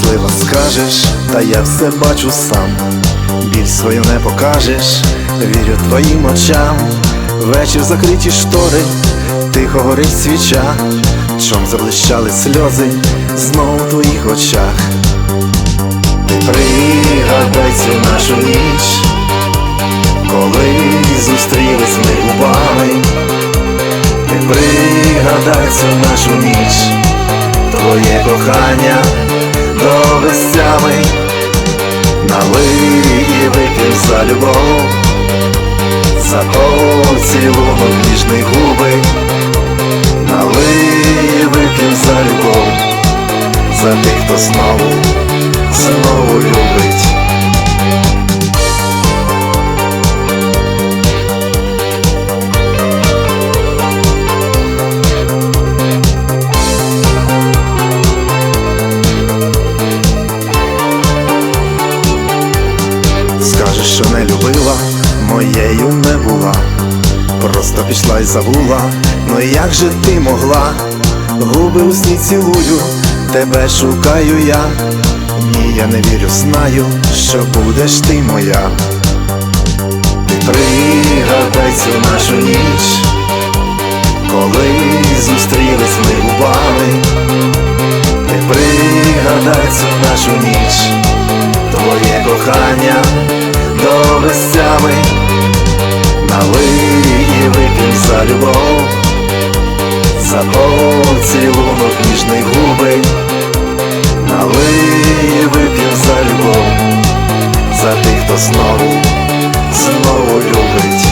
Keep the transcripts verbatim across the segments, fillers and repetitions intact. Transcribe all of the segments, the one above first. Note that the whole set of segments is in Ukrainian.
можливо, скажеш, та я все бачу сам. Біль свою не покажеш, вірю твоїм очам. Вечір закриті штори, тихо горить свіча, чом заблищали сльози знов у твоїх очах. Ти пригадай цю нашу ніч, коли зустрілись ми губами. Ти пригадай цю нашу ніч, твоє кохання до безтями. Налий і вип'єм за любов, за поцілунок ніжний губи. Налий і вип'єм за любов, за тих, хто знову, знову любить. Скажеш, що не любила, моєю не була, просто пішла й забула. Ну як же ти могла? Губи у сні цілую, тебе шукаю я. Ні, я не вірю, знаю, що будеш ти моя. Ти пригадай цю нашу ніч, коли зустрілись ми губами. Ти пригадай цю нашу ніч, твоє кохання до безтями. Налий і вип'єм за любов, за поцілунок ніжний губи. Налий і вип'єм за любов, за тих, хто знову, знову любить.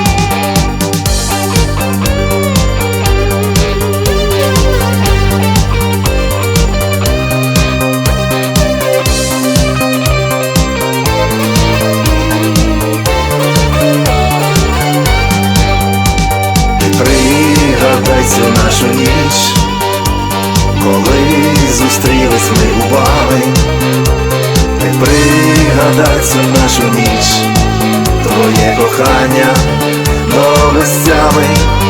Пригадай цю нашу ніч, коли зустрілись ми губами. Ти пригадай цю нашу ніч, твоє кохання до безтями.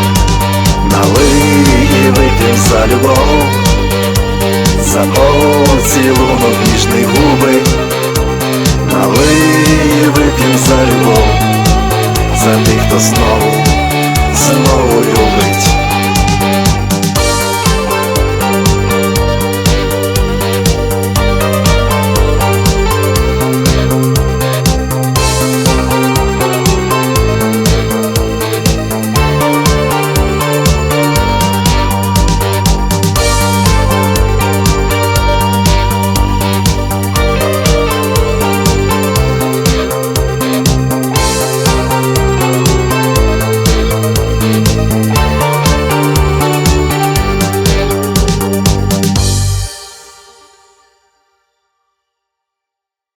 Налий і вип'єм за любов, за поцілунок ніжний губи. Налий і вип'єм за любов, за тих, хто знову, знову